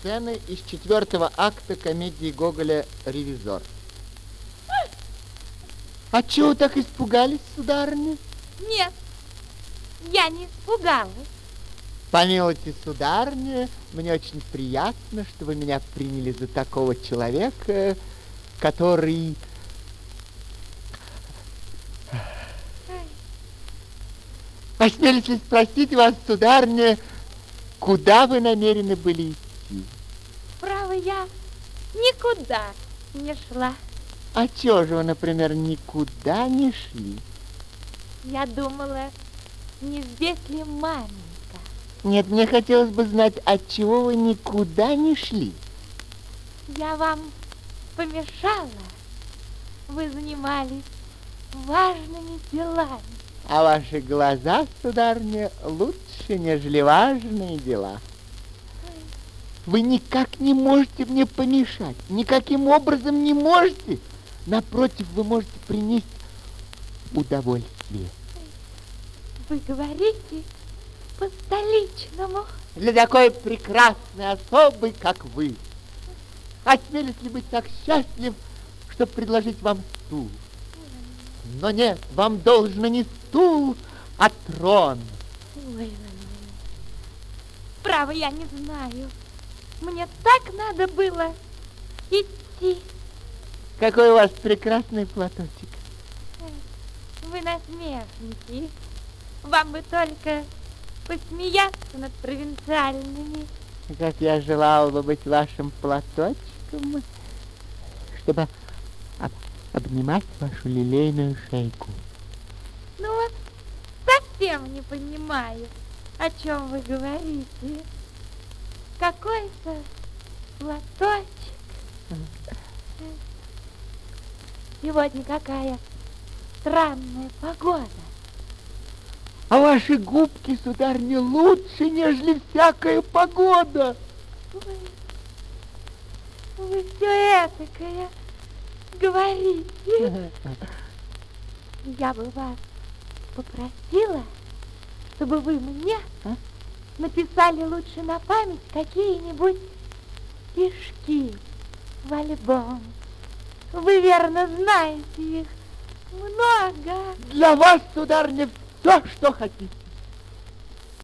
Сцены из 4-го акта комедии Гоголя «Ревизор». А чего вы так испугались, сударыня? Нет, я не испугалась. Помилуйте, сударыня, мне очень приятно, что вы меня приняли за такого человека, который... Осмелюсь ли спросить вас, сударыня, куда вы намерены были идти? Право, я никуда не шла. А чего же вы, например, никуда не шли? Я думала, не здесь ли маменька? Нет, мне хотелось бы знать, отчего вы никуда не шли. Я вам помешала. Вы занимались важными делами. А ваши глаза, сударыня, лучше, нежели важные дела. Вы никак не можете мне помешать, никаким образом не можете. Напротив, вы можете принести удовольствие. Вы говорите по-столичному. Для такой прекрасной особы, как вы. Осмелюсь ли быть так счастлив, чтобы предложить вам стул? Но нет, вам должно не стул, а трон. Ой. Право, я не знаю. Мне так надо было идти. Какой у вас прекрасный платочек. Вы насмешники. Вам бы только посмеяться над провинциальными. Как я желал бы быть вашим платочком, чтобы обнимать вашу лилейную шейку. Ну вот, совсем не понимаю, о чем вы говорите. Какой-то платочек. Сегодня какая странная погода. А ваши губки, сударыня, лучше, нежели всякая погода. Вы все этакое говорите. Я бы вас попросила, чтобы вы мне написали лучше на память какие-нибудь стишки в альбом. Вы верно знаете их много. Для вас, сударыня, все, что хотите.